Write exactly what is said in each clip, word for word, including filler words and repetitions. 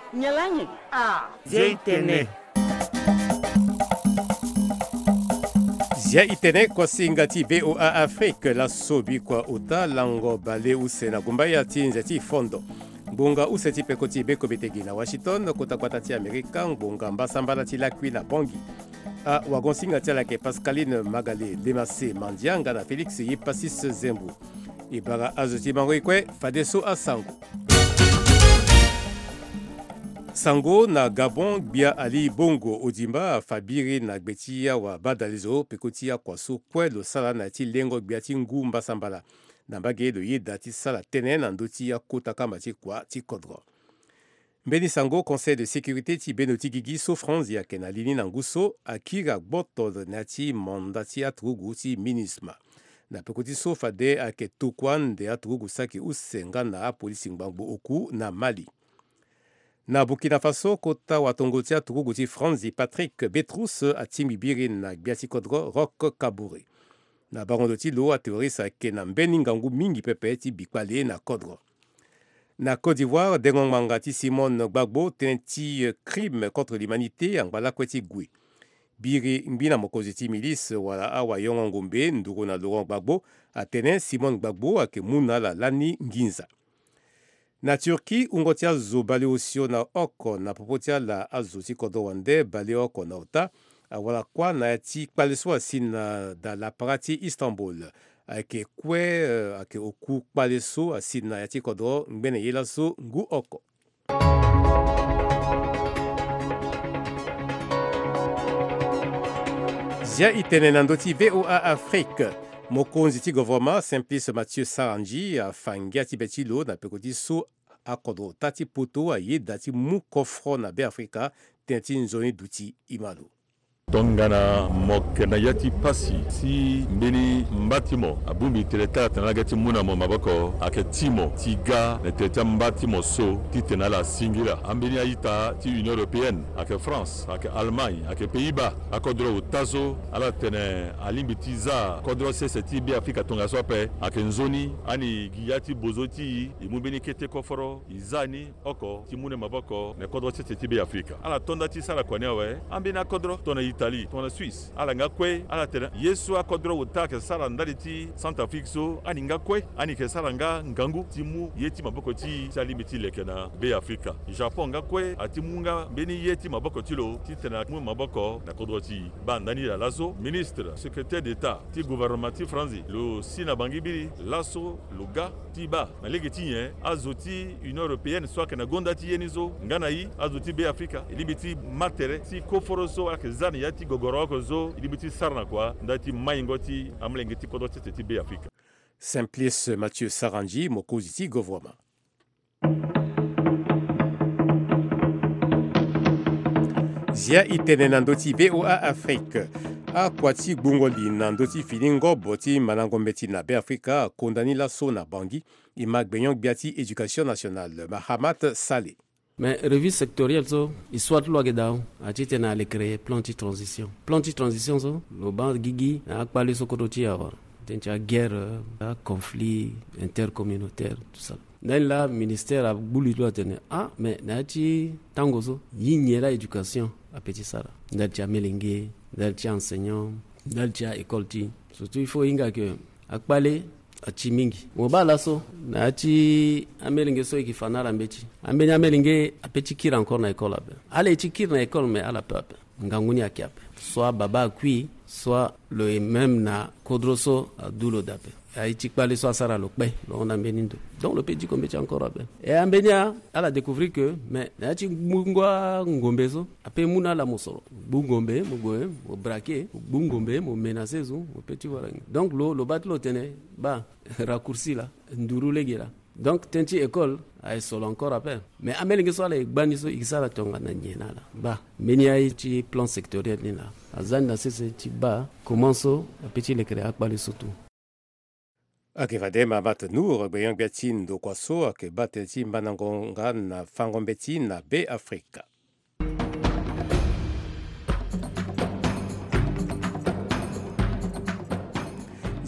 Nyalanyi. Ah. Zeitene. Zia itene kwa singati V O A Afrique la sobi kwa uta lango bale usena gumbaya tinza ti fondo. Bunga useti pekoti beko betegi na Washington kota kwata ti Amerika bunga mbasambala ti lakwi na bongi. A wagonsinga ti lake Pascaline Magale Demase Mandianga na Felix Yipasis Zembu. Ibara azuti mangoikwe fadeso asango. Sango na Gabon bia Ali Bongo Odimba Fabiri na Gbetia wa Badalizo Pekotia Kwaso Kwelo Sala na ti lengo biati ngumba sambala. Nambage do yeda ti sala tenen andoti ya kota kamba ti kwa ti kodro. Mbeni Sango Conseil de sécurité ti benoti gigi souffrance ya kena lini na nguso akira boto na ti mandati atrugu ti minisma. Na pekoti sofa de ake tukwan de atrugu saki usenga na polisi ngbangbo oku na Mali. Na Burkina Faso, kota watongotia atrugu ti Franzi Patrick Betrous atimibiri na biati kodro Rock Kabouré. Na barondo ti lo a teorisa ke na mbeni ngangu mingi pepe ti bikpale na kodro. Na Côte d'Ivoire, dengon manga ti Simone Gbagbo ten ti crime contre l'humanité angbala kwe ti gwe. Biri mbina mokozi ti milice wala awa yongo ngombe nduru na Laurent Gbagbo atenen Simone Gbagbo ake muna la lani nginza. Na Turquie, ungotia zo bale osio na oko na popotia la azo ti kodo wande bale oko na ota awala kwa na ti kpaleso asin da la parati Istanbul. Ake kwe uh, ake oku kpaleso asin na yati kodo ngbene yela so ngu oko. Zia itene nandoti V O A Afrique. Mokonzi ti gouvernement Simplice Mathieu Sarangi a fangia ti betilo na pekoti so akodro tati poto a ye dati mu kofro na be Afrika tenti nzoni duti imalo. Tongana mokena yati pasi si mbeni mbatimo abumbi teleta tanagati muna mo maboko aketimo tiga ne teta mbatimo so titenala singira ambeni aita ti Union Européenne ake France ake Allemagne ake Pays-Bas akodro utazo ala tene alimbitiza kodro seseti bi Afrika tonga sope ake nzoni ani giyati bozoti imumbeni kete koforo izani oko timune maboko ne kodro seseti bi Afrika ala tonda ti sala kwanewe ambeni akodro tona Italie, ton la Suisse, ala ngakwe, ala tena. Yesu akodro utake sala ndali ti Centrafrique so, ani ngakwe, ani ke sala nga ngangu, timu yeti maboko ti salimiti lekena be Afrika. Japon ngakwe, atimunga beni yeti maboko ti lo, ti tena mu maboko na kodro ti bandani la lazo, ministre, secrétaire d'État, ti gouvernement ti Franzi, lo sina bangibiri, laso, loga, ti ba. Na lege ti yen, azoti Union Européenne soit que na gonda ti yenizo, nganayi, azoti be Afrika, ilibiti matere, ti koforoso ak zani yati gogoroko zo ilibiti sarna kwa ndati mayingoti amlengeti kodoti teti be Afrika. Simplice Mathieu Sarangi mokozi ti gouvernement. Zia itene nandoti V O A Afrique. A kwati gbungoli nandoti filingo boti manangombeti na be Afrika kondani la so na bangi imak benyon biati éducation nationale Mahamat Saleh. Mais revue sectorielle so histoire loi gedao a tite na le créer plan de transition plan de transition so lo ban gigi a parler so kodoti avoir tentia guerre a conflit intercommunautaire tout ça dans la ministère a boulu doit tenir ah mais na ti tango so yinyela éducation a petit sara ndaltia melenge ndaltia enseignant ndaltia école ti surtout il faut inga que a parler achi mingi mobala so na achi amelinge so ikifanara mbechi ambeni amelinge apeti kira encore na école abe ale ichi kira na école mais ala peuple nganguni akiape soit baba kui soit le même na kodroso adulo dape aichi pale so sara lo pe on ambeni ndo donc le petit combe encore abe et ambeni ala découvrir que mais na achi ngwa ngombezo ape muna la mosoro bungombe mugoe mo braquer bungombe mo menacer zo mo petit voilà donc lo lo bat lo tene ba raccourci là nduru legela donc tenti école ay solo encore appel mais amelingi so ala gbaniso ikisala tonga na nyena la ba meni ay ti plan sectoriel ni la azanda sese ti ba commence a petit le créer akbali surtout. Ake vadema bat nour beyon betin do kwaso ake bateti manangonga na fangombeti na be Afrika.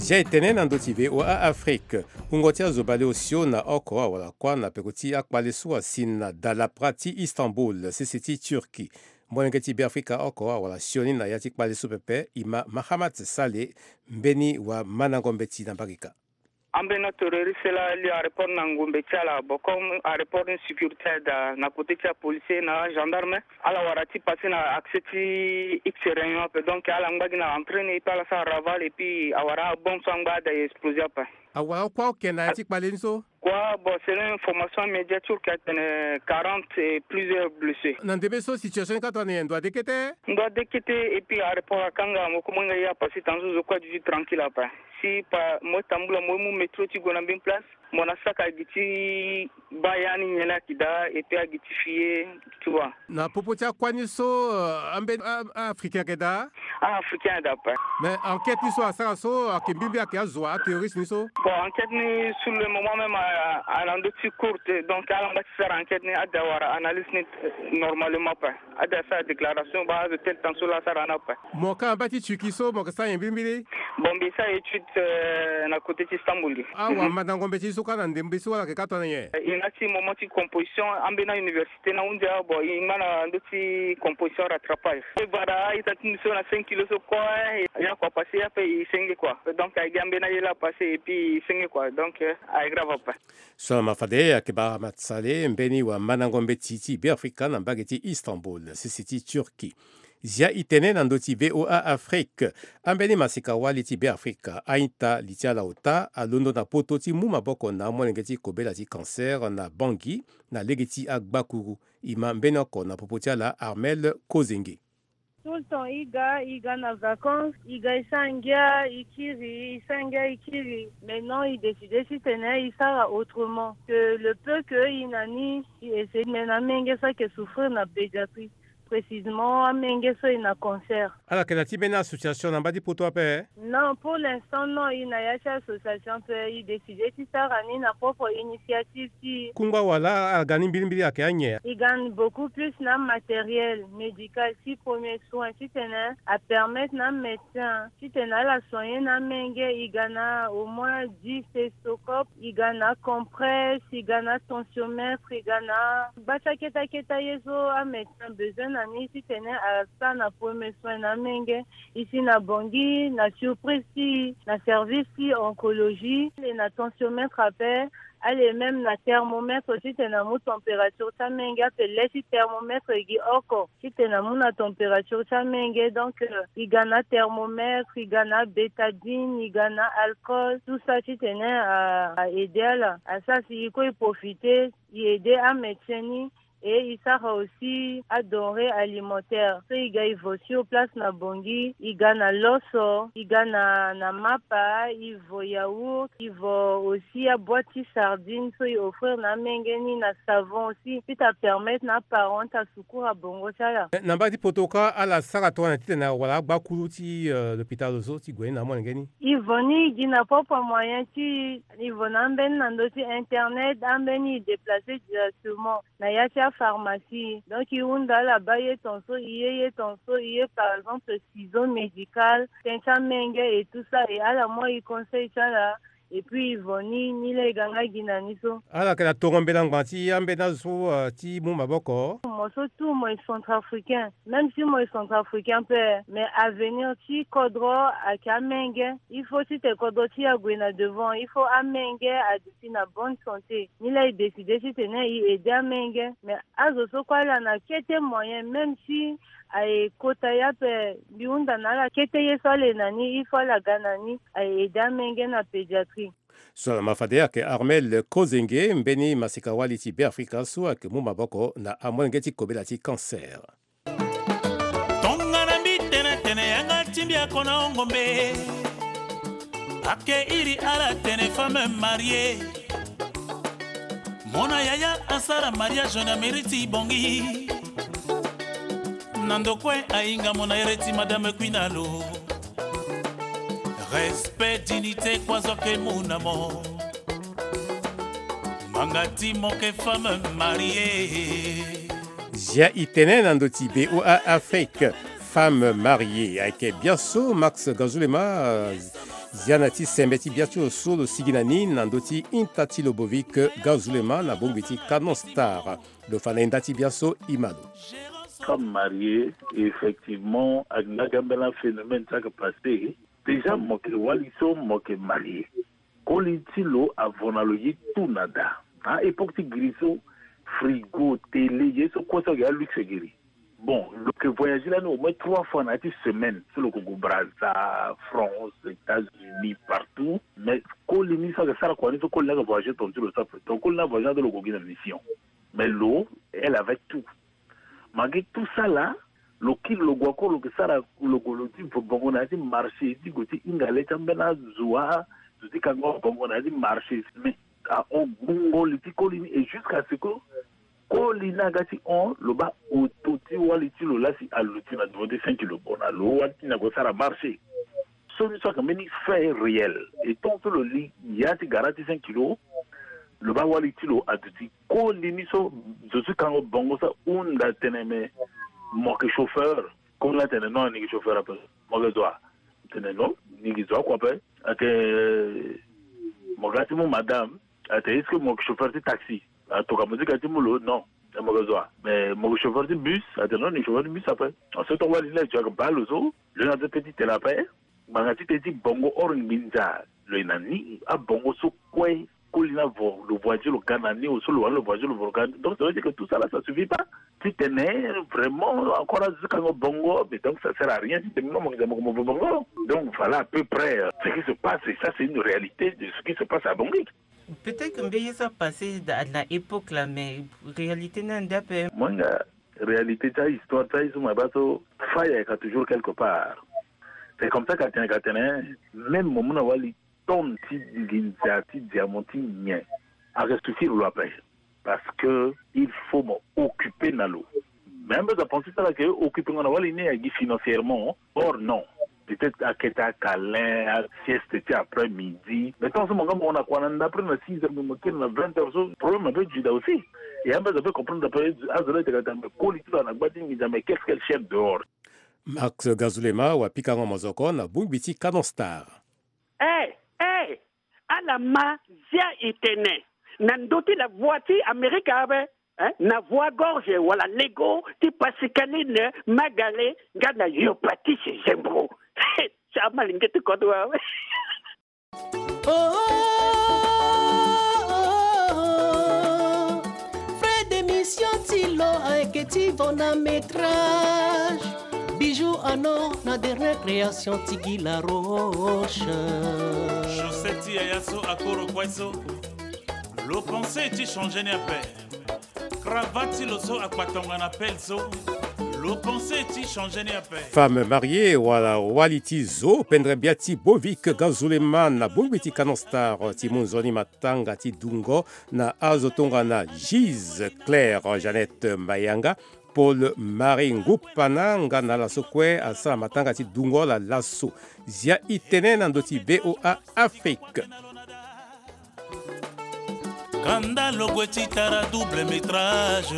jaitene na ndoti V O A Afrique ungotia zobale osio na oko wala kwa na pekoti akbale suwa sin na Dalapra ti Istanbul sisiti Turki mbonengeti be Afrika oko wala sioni na yati kbale supepe ima Mahamat Saleh mbeni wa manangombeti na Bagika. Ambena terroriste la li aéroport na ngombe tiala bo comme aéroport de sécurité da na côté tia policier na gendarme ala warati passé na accès ti xréunion pe donc ala ngba na entraîner par sa raval et puis awara bon sangba da explosion pa awara kwa kena yati kbale nso quoi bon c'est une information médiatique qui a quarante et plusieurs blessés nandebe so situation ka tone ndo dekete ndo dekete et puis aéroport kanga mo komonga ya passé tanzo zo kwa du tranquille pa si pa mo tambula mo mu métro ti gona bien place mona saka giti bayani nyela kida et puis agiti fié tu vois na popotia kwani so uh, ambe uh, africain keda ah africain da pa mais enquête ni so asara so akimbibi akazwa terroriste ni so bon enquête ni sur le moment même à l'endroit courte donc à l'endroit faire enquête ni adawara analyse ni normalement pas ada sa déclaration ba de tel temps sur la sarana pas mo ka bati chukiso mo ka sa yimbimbili bon bi sa étude euh, na côté Istanbul ah wa madango mbeti so kana ndembi so wala ke katona ye inati moment de composition ambena université na unja bo imana ndoti composition rattrapage et bara itati so na cinq kilos quoi ya quoi passer après cinq quoi donc ay gambena yela passer et puis cinq quoi donc ay grave pas so mafade akiba matsale mbeni wa manangombe titi be Afrika na bageti Istanbul sisiti Turki zia itene na ndoti V O A Afrique ambeni masika wali ti be Afrika aita litia la ota alondo na poto ti mu maboko na monengeti kobela ti cancer na Bangui na legeti agbakuru ima mbeni ko na popotia la Armel Kozenge. Tout le temps, Iga, Iga na vacances, Iga Isangia, Ikiri, Isangia, Ikiri. Maintenant, il décidait si tenait, il sera autrement. Que le peu qu'il n'a ni, il essaie de mener ça que souffrir na pédiatrie. Précisément, à Mengeso, il a concert. Alors, quelle est une association n'a pas dit pour toi, père? Non, pour l'instant, non, il n'a pas d'association. Il décidait si ça rani na propre initiative. Kumba wala, a gagné bilimbi à Kanye. Il gagne beaucoup plus na matériel médical. Si premier soin, si tenait à permettre na médecin, si tenait à la soigner na Menge, il gagne au moins dix stésoscopes, il gagne compresse, il gagne tensiomètre, il gagne bacha keta keta yeso à médecin besoin. Ici tenait à ça na premier soin na Menge ici na Bangui na surprise si na service si oncologie et na tensiomètre après allez même na thermomètre aussi tenait mon température ça Menge appelle si thermomètre gi oko si tenait mon température ça Menge donc il gagne thermomètre il gagne bétadine il gagne alcool tout ça si tenait à, à aider là à ça si il faut profiter il aider à médecine et il sera aussi à denrées alimentaires. Il gagne aussi au place na Bangui, il gagne l'osso, il gagne na mapa, il va yaourt, il va aussi à boîte de sardines, il offre na mengeni na savon aussi, puis ça permet na parents à secours à Bongo chala. Namba di potoka à la saratona tena wala bakulu ti l'hôpital ozo ti gwen na mengeni. Il voni il n'a pas pas moyen ti il vona ben na ndoti internet ambeni déplacer directement na yacha pharmacie. Donc, il y a là-bas, il y a tonso, il y a tonso, il y a par exemple ciseaux médical, tencha et tout ça. Et à la moi, il conseille ça là. Et puis, ils vont ni, ni les ganga guinaniso. Alors, que la torombe l'angwanti, ambenazo, ti mou maboko. Moi, surtout, moi, ils sont africains. Même si moi, ils sont africains, mais à venir, si kodro, à kamenge, il faut si te kodro, si à guina devant, il faut à menge, à la bonne santé. Ni là, il décide si tu n'es, il aide à menge. Mais à ce quoi, là, n'a qu'était moyen, même si, ay kotaya pe biunda nala keteye sole nani il faut la ganani ay eda menge na pédiatrie so mafadea ke Armel Kozenge mbeni masikawali ti be Afrika so ak mu maboko na amongeti kobela ti cancer tonga na bitene tene yanga timbia kona ngombe ake iri ala tene femme mariée mona yaya asara mariage na meriti bongi Nandokwe ainga mona ereti madame Quinalo respect dignité kwazoke munamo mangati moke femme mariée Zia itene nandoti B O A Afrique femme mariée avec bien so Max Gazulema zianati sembeti biacho solo siginani nandoti intati lobovic gazulema na bongwiti Canon Star le fanendati biaso imado. Comme marié, effectivement, avec un phénomène qui s'est passé, déjà, moke waliso moke marié. Kolitilo avonaloyi tout nada. À époque de griso, frigo, télé, il y a quoi ça y a luxe guéri. Bon, le que voyager là, nous, au moins trois fois dans une semaine, sur le Congo Brazza, France, États-Unis, partout. Mais quand l'émission de Sarah Kouani, quand on a voyagé, on dit le ça, donc on a voyagé dans le Congo dans mission. Mais l'eau, elle avait tout. Malgré tout ça là, le kilo le guaco le que ça le goloti pour bon on a dit marché, dit goti ingale tambena zoa, dit quand on a dit marché, mais à on bongo le petit colini et jusqu'à ce que colina gati on le bas autoti waliti le là si à l'outil na demandé cinq kilos bon à l'eau waliti na go ça marché. Solution que meni fait réel et tant que le lit il y a ti garantie cinq kilos. Le bas waliti le a dit colini so je suis quand bongo ça on da teneme moi que chauffeur comme là tenez non ni chauffeur après moi que toi tenez non ni que toi quoi après que moi gâte mon madame est-ce que mon chauffeur de taxi à tout cas me dit gâte mon lot non moi que toi mais mon chauffeur de bus attends ni chauffeur de bus après ensuite on va dire tu as que balle zo je n'ai pas petit tel après magati te dit bongo or minza le nani a bongo so quoi Colina le voiture le canani au sol le voiture le volcan donc ça veut dire que tout ça là ça suffit pas si tu n'es vraiment encore à ce bongo mais donc ça sert à rien si tu n'es pas bongo donc voilà à peu près ce qui se passe et ça c'est une réalité de ce qui se passe à Bongo. Peut-être que ça passé à l'époque là mais réalité n'est pas moi la réalité ta histoire ta ils sont bateau faille a toujours quelque part c'est comme ça qu'à tenir même moment où ali ton petit l'initiative diamanti mien à restituer l'eau parce que il faut m'occuper dans l'eau même de penser ça là que occuper on va l'aider financièrement or non peut-être à Keta câlin à sieste après midi mais tant ce moment on a quoi on après six heures de matin à vingt heures le problème un peu juda aussi et un peu de comprendre après à de l'être dans le colis dans la boîte mais qu'est-ce qu'elle cherche dehors Max Gazulema wa Pikango Mazoko na Bumbiti Canon Star. Eh eh alama zia itene nandoti la voiture américaine hein na voie gorge wala lego ti pasikaline magale ngana yopati zembro ça malingete kodwa oh frère d'émission Tilo avec Tivona métrage bijoux en or na dernière création Tigui La Roche Chaussette Ayaso Akoro Kwaiso Lo pensée ti changer ne appel Cravate loso akwatonga na pelso Lo pensée ti changer ne appel Femme mariée wala waliti zo pendre biati bovik Gazulema na Bumbiti Canon Star Timunzoni matanga ti dungo na azotonga na Gise Claire Jeannette Mayanga Paul Marie Ngupana ngana la sokwe asa matanga ti dungo la lasso zia itene nandoti B O A Afrique Kanda logweti tara double métrage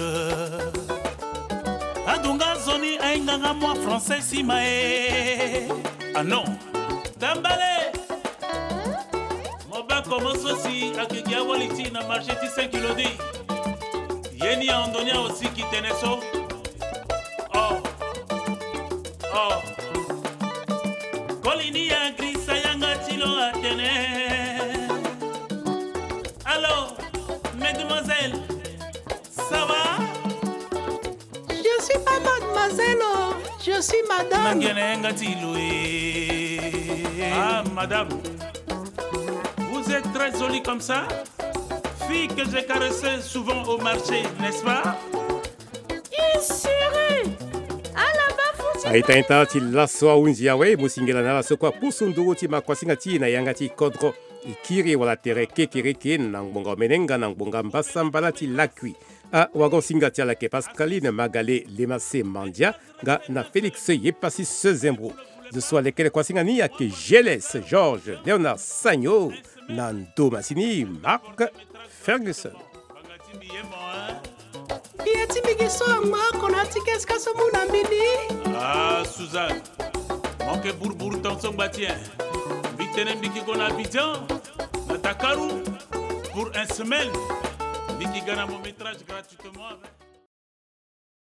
Adunga zoni ainganga moi français simae Ah non Tambale Moba commence aussi à Kekia Waliti na marché ti cinq kilos di Yeni Andonia aussi qui tenait so Oh, oh. Colini a gris sayanga tilo atene. Allô, mesdemoiselles, ça va? Je suis pas mademoiselle, oh. Je suis madame. Nangenenga tilo. Ah, madame, vous êtes très jolie comme ça. Fille que j'ai caressée souvent au marché, n'est-ce pas? Aita ita ti lasso a unzia we musingela na lasso kwa pusunduru ti makwasinga ti na yanga ti kodro ikiri wala tere kekereke na ngbonga menenga na ngbonga mbasambala ti lakui a wagon singa ti ala ke Pascaline Magale Lemase Mandia nga na Félix Yepasi Sezembro de soit lesquels kwasinga ni ke Geles Georges Léonard Sagno na Ndo Masini Marc Ferguson. Ah, Suzanne, manque bourbour dans son bâtien. tenen biki gona Abidjan na Dakaru pour une semaine biki gana mon métrage gratuitement avec